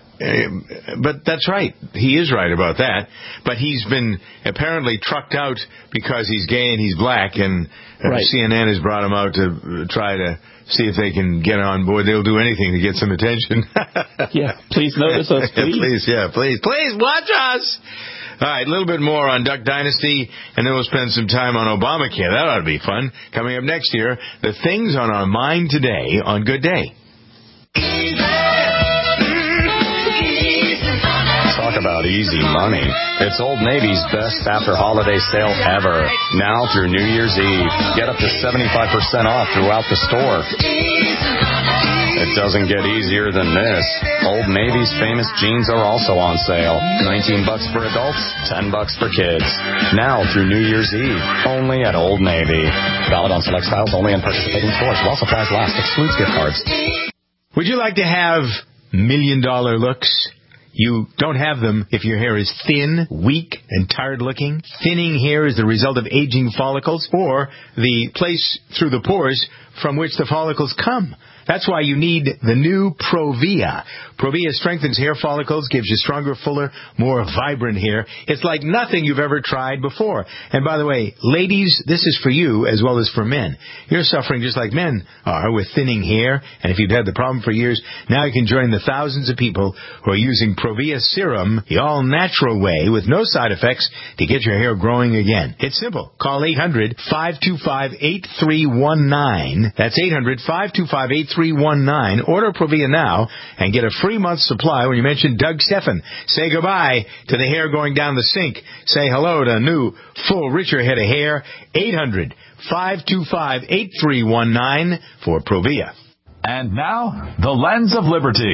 S1: but that's right. He is right about that. But he's been apparently trucked out because he's gay and he's black, and uh, right. C N N has brought him out to try to see if they can get on board. They'll do anything to get some attention.
S2: Yeah, please notice us, please.
S1: please, yeah, please. Please watch us. All right, a little bit more on Duck Dynasty, and then we'll spend some time on Obamacare. That ought to be fun. Coming up next year, the things on our mind today on Good Day.
S7: Talk about easy money. It's Old Navy's best after holiday sale ever. Now through New Year's Eve. Get up to seventy-five percent off throughout the store. It doesn't get easier than this. Old Navy's famous jeans are also on sale. nineteen bucks for adults, ten bucks for kids. Now through New Year's Eve, only at Old Navy. Valid on select styles only in participating stores. While supplies last. Excludes gift cards.
S1: Would you like to have million dollar looks? You don't have them if your hair is thin, weak, and tired-looking. Thinning hair is the result of aging follicles or the place through the pores from which the follicles come. That's why you need the new Provia. Provia strengthens hair follicles, gives you stronger, fuller, more vibrant hair. It's like nothing you've ever tried before. And by the way, ladies, this is for you as well as for men. You're suffering just like men are with thinning hair. And if you've had the problem for years, now you can join the thousands of people who are using Provia Serum the all-natural way with no side effects to get your hair growing again. It's simple. Call eight hundred, five two five, eight three one nine. That's eight hundred, five two five, eight three one nine. Order Provia now and get a free month supply when you mention Doug Steffen. Say goodbye to the hair going down the sink. Say hello to a new, full, richer head of hair. eight hundred, five two five, eight three one nine for Provia.
S21: And now, the Lens of Liberty.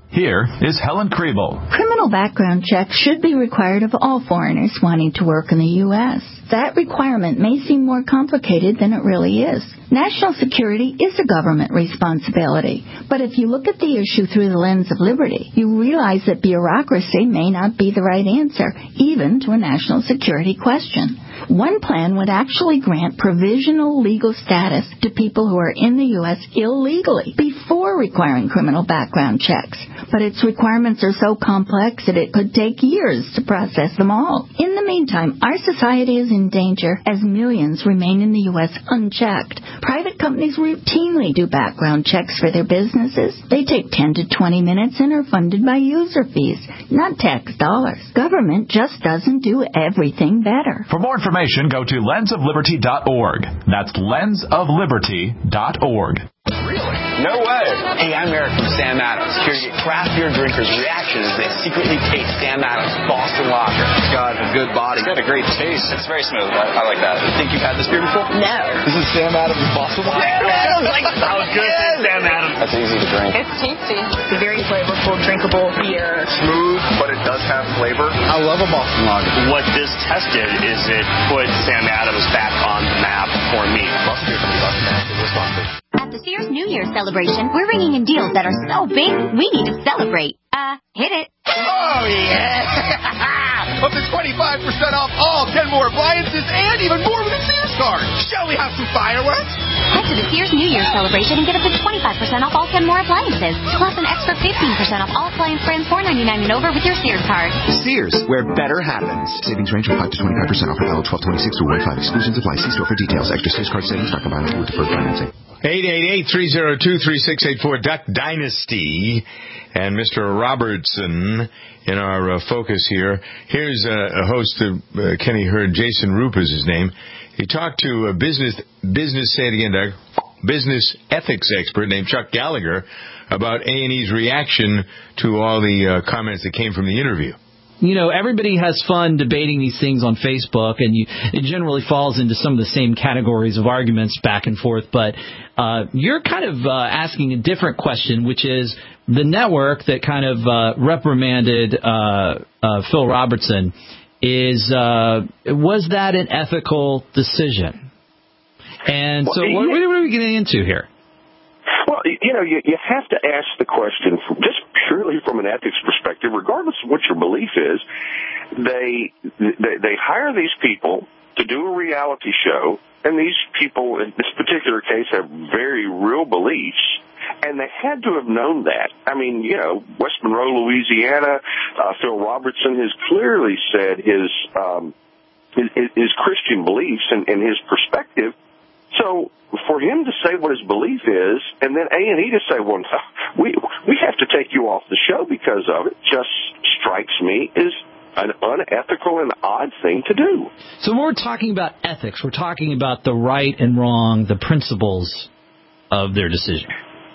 S21: Here is Helen Kriebel.
S6: Criminal background checks should be required of all foreigners wanting to work in the U S That requirement may seem more complicated than it really is. National security is a government responsibility, but if you look at the issue through the lens of liberty, you realize that bureaucracy may not be the right answer, even to a national security question. One plan would actually grant provisional legal status to people who are in the U S illegally before requiring criminal background checks. But its requirements are so complex that it could take years to process them all. In the meantime, our society is in danger as millions remain in the U S unchecked. Private companies routinely do background checks for their businesses. They take ten to twenty minutes and are funded by user fees, not tax dollars. Government just doesn't do everything better.
S21: For more information, go to lens of liberty dot org. That's lens of liberty dot org.
S8: Really? No way. Hey, I'm Eric from Sam Adams, here to get craft beer drinkers' reaction as they secretly taste Sam Adams Boston Lager. It's got a good body. It's got a great taste. It's very smooth. I, I like that. You think you've had this beer before?
S6: No.
S8: This is Sam Adams Boston Lager. Yeah, like, that was good. Sam Adams. That's easy to drink.
S10: It's tasty. It's a very flavorful, drinkable beer.
S8: Smooth, but it does have flavor. I love a Boston Lager.
S24: What this tested is it put Sam Adams back on the map for me.
S8: Boston beer from the Boston Mass. Wisconsin.
S25: At the Sears New Year's celebration, we're ringing in deals that are so big, we need to celebrate. Uh, hit it.
S8: Oh, yeah! Up to twenty-five percent off all ten more appliances and even more with a Sears card. Shall we have some fireworks?
S25: Head to the Sears New Year's celebration and get up to twenty-five percent off all ten more appliances, plus an extra fifteen percent off all appliance brands four ninety-nine and over with your Sears card.
S26: Sears, where better happens. Savings range from five to twenty-five percent off valid twelve twenty-six through one five. Exclusions apply. See store for details. Extra Sears card savings not combined with deferred financing.
S1: eight eight eight, three oh two, three six eight four, Duck Dynasty, and Mister Robertson in our uh, focus here. Here's uh, a host of uh, Kenny Heard, Jason Roop is his name. He talked to a business, business, say it again, Doug, business ethics expert named Chuck Gallagher about A and E's reaction to all the uh, comments that came from the interview.
S27: You know, everybody has fun debating these things on Facebook, and you, it generally falls into some of the same categories of arguments back and forth. But uh, you're kind of uh, asking a different question, which is the network that kind of uh, reprimanded uh, uh, Phil Robertson, is uh, was that an ethical decision? And so
S28: well,
S27: what, what are we getting into here?
S28: Well, you know, you, you have to ask the question from, just purely from an ethics perspective, regardless of what your belief is. They, they they hire these people to do a reality show, and these people, in this particular case, have very real beliefs, and they had to have known that. I mean, you know, West Monroe, Louisiana, uh, Phil Robertson has clearly said his um, his, his Christian beliefs and, and his perspective. So for him to say what his belief is, and then A and E to say, well, we we have to take you off the show because of it, just strikes me as an unethical and odd thing to do.
S27: So when we're talking about ethics, we're talking about the right and wrong, the principles of their decision.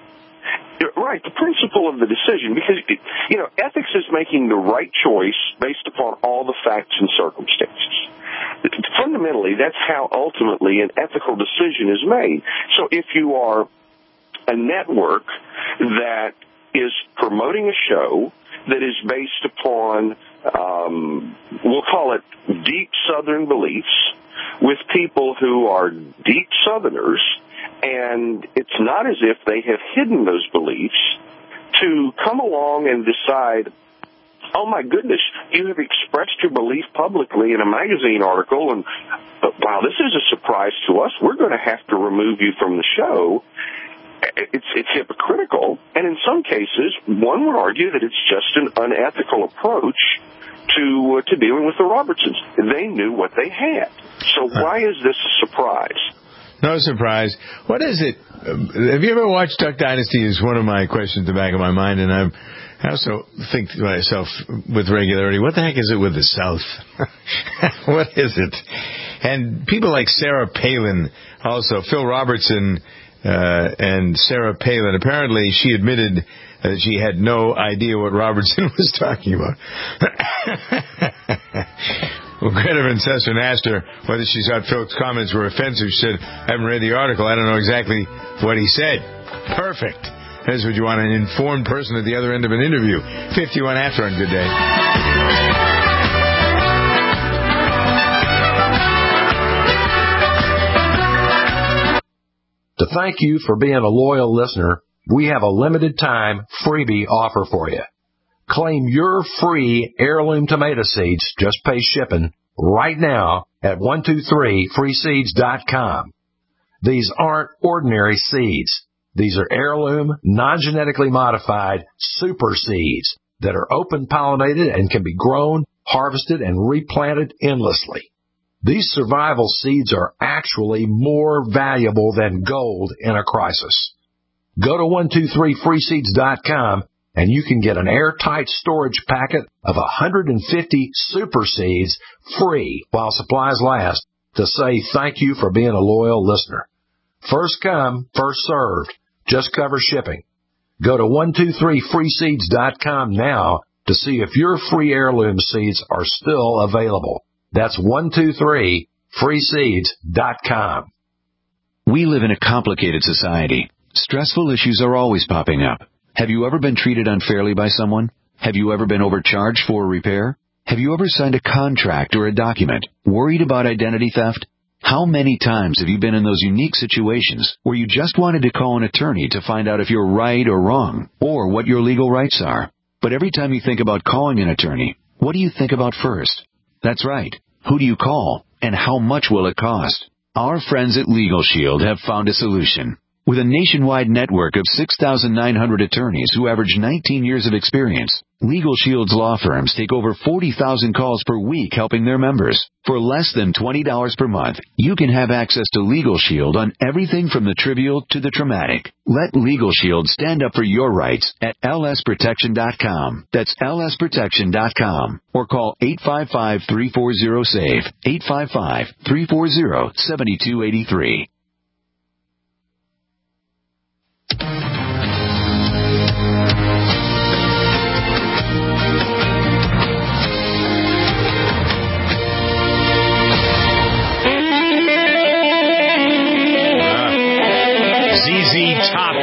S28: Right, the principle of the decision, because, you know, ethics is making the right choice based upon all the facts and circumstances. Fundamentally, that's how ultimately an ethical decision is made. So if you are a network that is promoting a show that is based upon, um, we'll call it deep Southern beliefs, with people who are deep Southerners, and it's not as if they have hidden those beliefs, to come along and decide, oh my goodness, you have expressed your belief publicly in a magazine article, and uh, wow, this is a surprise to us. We're going to have to remove you from the show. It's it's hypocritical, and in some cases, one would argue that it's just an unethical approach to uh, to dealing with the Robertsons. They knew what they had, so why is this a surprise?
S1: No surprise. What is it? Have you ever watched Duck Dynasty? Is one of my questions in the back of my mind, and I'm, I also think to myself with regularity, what the heck is it with the South? What is it? And people like Sarah Palin, also Phil Robertson uh, and Sarah Palin, apparently she admitted that she had no idea what Robertson was talking about. Well, Greta Van Sesseren asked her whether she thought Phil's comments were offensive. She said, I haven't read the article. I don't know exactly what he said. Perfect. That's what you want, an informed person at the other end of an interview. fifty-one after on Good Day.
S9: To thank you for being a loyal listener, we have a limited time freebie offer for you. Claim your free heirloom tomato seeds, just pay shipping, right now at one two three free seeds dot com. These aren't ordinary seeds. These are heirloom, non-genetically modified super seeds that are open pollinated and can be grown, harvested, and replanted endlessly. These survival seeds are actually more valuable than gold in a crisis. Go to one two three free seeds dot com and you can get an airtight storage packet of one hundred fifty super seeds free while supplies last to say thank you for being a loyal listener. First come, first served. Just cover shipping. Go to one two three free seeds dot com now to see if your free heirloom seeds are still available. That's one two three free seeds dot com.
S20: We live in a complicated society. Stressful issues are always popping up. Have you ever been treated unfairly by someone? Have you ever been overcharged for a repair? Have you ever signed a contract or a document worried about identity theft? How many times have you been in those unique situations where you just wanted to call an attorney to find out if you're right or wrong, or what your legal rights are? But every time you think about calling an attorney, what do you think about first? That's right. Who do you call, and how much will it cost? Our friends at Legal Shield have found a solution. With a nationwide network of six thousand nine hundred attorneys who average nineteen years of experience, Legal Shield's law firms take over forty thousand calls per week helping their members. For less than twenty dollars per month, you can have access to Legal Shield on everything from the trivial to the traumatic. Let Legal Shield stand up for your rights at L S protection dot com. That's L S protection dot com. Or call eight five five, three four zero, SAVE, eight five five, three four zero, seven two eight three.
S1: Top,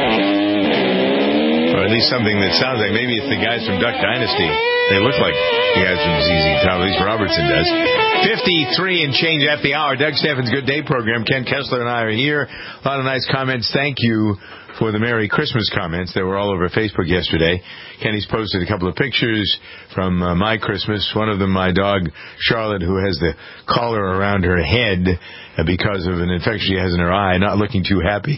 S1: or at least something that sounds like maybe it's the guys from Duck Dynasty. They look like the guys from Z Z Top. At least Robertson does. fifty-three and change at the hour. Doug Steffens' Good Day program. Ken Kessler and I are here. A lot of nice comments. Thank you for the Merry Christmas comments that were all over Facebook yesterday. Kenny's posted a couple of pictures from uh, my Christmas. One of them, my dog, Charlotte, who has the collar around her head uh, because of an infection she has in her eye, not looking too happy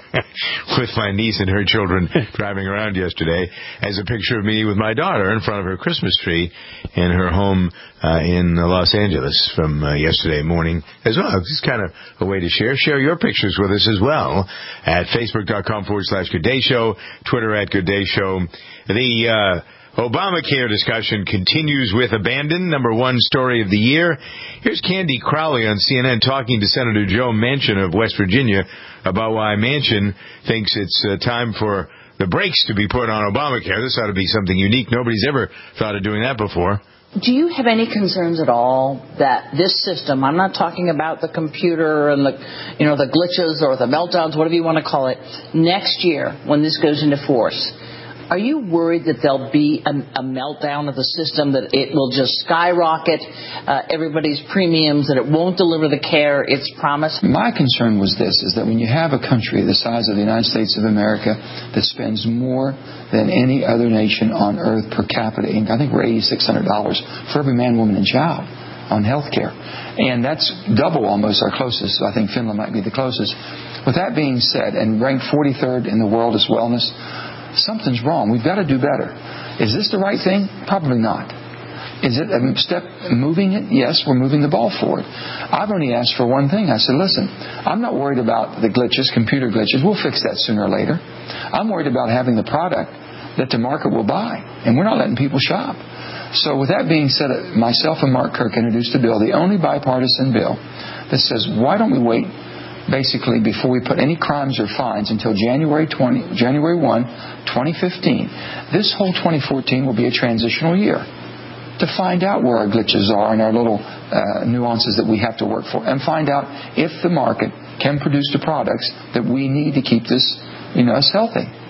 S1: with my niece and her children driving around yesterday, as a picture of me with my daughter in front of her Christmas tree in her home uh, in Los Angeles from uh, yesterday morning as well. It's kind of a way to share. Share your pictures with us as well at facebook.com forward slash Good Day Show, Twitter at Good Day Show. The uh, Obamacare discussion continues with abandon, number one story of the year. Here's Candy Crowley on C N N talking to Senator Joe Manchin of West Virginia about why Manchin thinks it's uh, time for the brakes to be put on Obamacare. This ought to be something unique. Nobody's ever thought of doing that before.
S11: Do you have any concerns at all that this system, I'm not talking about the computer and the, you know, the glitches or the meltdowns, whatever you want to call it, next year when this goes into force, are you worried that there'll be a, a meltdown of the system, that it will just skyrocket uh, everybody's premiums, that it won't deliver the care it's promised?
S12: My concern was this, is that when you have a country the size of the United States of America that spends more than any other nation on earth per capita, I think we're eight thousand six hundred dollars for every man, woman, and child on health care. And that's double almost our closest. So I think Finland might be the closest. With that being said, and ranked forty-third in the world as wellness, something's wrong. We've got to do better. Is this the right thing? Probably not. Is it a step moving it? Yes, we're moving the ball forward. I've only asked for one thing. I said, listen, I'm not worried about the glitches, computer glitches. We'll fix that sooner or later. I'm worried about having the product that the market will buy, and we're not letting people shop. So with that being said, myself and Mark Kirk introduced a bill, the only bipartisan bill, that says, why don't we wait basically before we put any crimes or fines until January twentieth, January first, twenty fifteen. This whole twenty fourteen will be a transitional year to find out where our glitches are and our little uh, nuances that we have to work for, and find out if the market can produce the products that we need to keep this, you know, us healthy.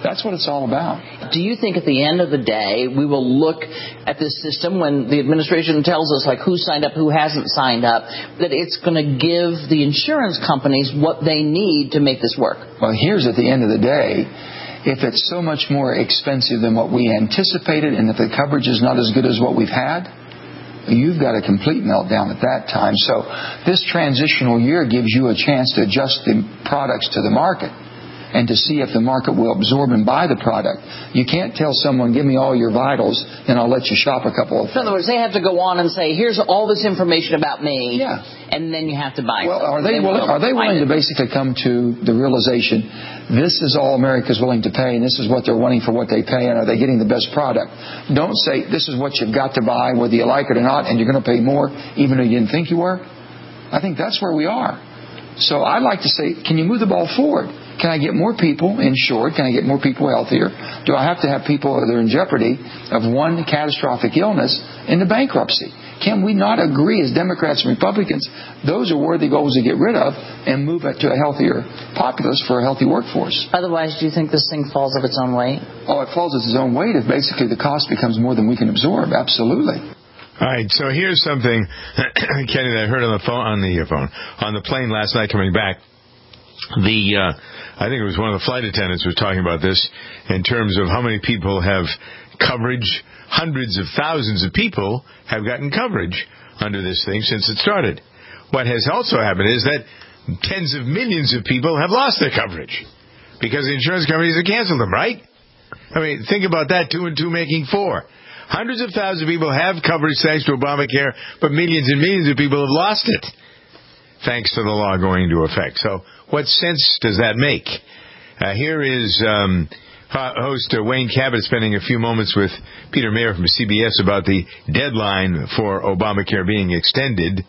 S12: That's what it's all about.
S11: Do you think at the end of the day we will look at this system when the administration tells us like who signed up, who hasn't signed up, that it's going to give the insurance companies what they need to make this work?
S12: Well, here's at the end of the day, if it's so much more expensive than what we anticipated and if the coverage is not as good as what we've had, you've got a complete meltdown at that time. So this transitional year gives you a chance to adjust the products to the market and to see if the market will absorb and buy the product. You can't tell someone, give me all your vitals, and I'll let you shop a couple of things.
S11: In other words, they have to go on and say, here's all this information about me,
S12: yeah.
S11: and then you have to buy
S12: well,
S11: something.
S12: Are they, willing, are they willing to basically come to the realization, this is all America's willing to pay, and this is what they're wanting for what they pay, and are they getting the best product? Don't say, this is what you've got to buy, whether you like it or not, and you're going to pay more, even though you didn't think you were. I think that's where we are. So I'd like to say, can you move the ball forward? Can I get more people insured? Can I get more people healthier? Do I have to have people that are in jeopardy of one catastrophic illness into bankruptcy? Can we not agree as Democrats and Republicans, those are worthy goals to get rid of and move it to a healthier populace for a healthy workforce?
S11: Otherwise, do you think this thing falls of its own weight?
S12: Oh, it falls of its own weight if basically the cost becomes more than we can absorb. Absolutely.
S1: All right, so here's something, Kenny, that I heard on the phone, on the phone, on the plane last night coming back. The, uh, I think it was one of the flight attendants was talking about this in terms of how many people have coverage. Hundreds of thousands of people have gotten coverage under this thing since it started. What has also happened is that tens of millions of people have lost their coverage because the insurance companies have canceled them, right? I mean, think about that, two and two making four. Hundreds of thousands of people have coverage thanks to Obamacare, but millions and millions of people have lost it thanks to the law going into effect. So what sense does that make? Uh, here is um, host uh, Wayne Cabot spending a few moments with Peter Mayer from C B S about the deadline for Obamacare being extended.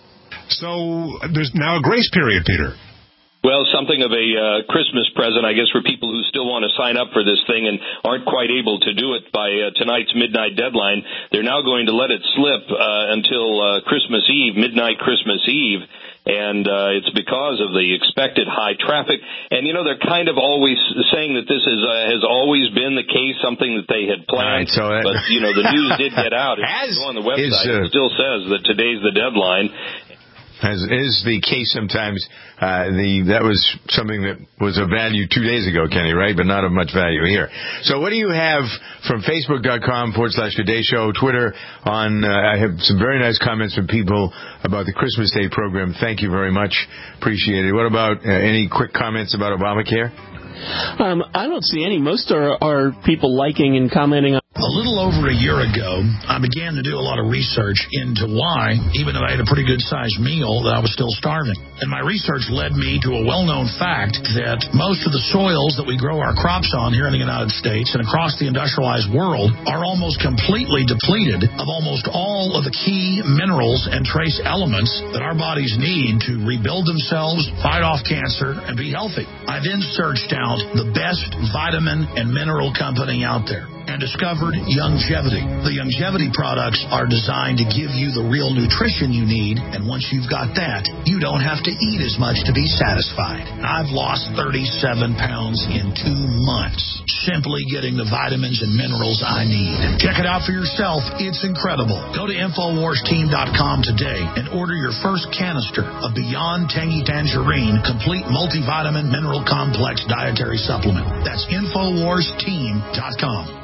S13: So there's now a grace period, Peter.
S14: Well, something of a uh, Christmas present, I guess, for people who still want to sign up for this thing and aren't quite able to do it by uh, tonight's midnight deadline. They're now going to let it slip uh, until uh, Christmas Eve, midnight Christmas Eve. And uh, it's because of the expected high traffic. And, you know, they're kind of always saying that this is uh, has always been the case, something that they had planned.
S1: Right, so that...
S14: But, you know, the news did get out. If you go on the website, is, uh... it still says that today's the deadline.
S1: As is the case sometimes, uh, the that was something that was of value two days ago, Kenny, right? But not of much value here. So what do you have from Facebook.com forward slash Today Show, Twitter on, uh, I have some very nice comments from people about the Christmas Day program. Thank you very much. Appreciate it. What about uh, any quick comments about Obamacare?
S2: Um, I don't see any. Most are, are people liking and commenting on.
S15: A little over a year ago, I began to do a lot of research into why, even though I had a pretty good-sized meal, that I was still starving. And my research led me to a well-known fact that most of the soils that we grow our crops on here in the United States and across the industrialized world are almost completely depleted of almost all of the key minerals and trace elements that our bodies need to rebuild themselves, fight off cancer, and be healthy. I then searched out the best vitamin and mineral company out there and discovered Youngevity. The Youngevity products are designed to give you the real nutrition you need, and once you've got that, you don't have to eat as much to be satisfied. I've lost thirty-seven pounds in two months, simply getting the vitamins and minerals I need. Check it out for yourself. It's incredible. Go to Infowars Team dot com today and order your first canister of Beyond Tangy Tangerine Complete Multivitamin Mineral Complex Dietary Supplement. That's Infowars Team dot com.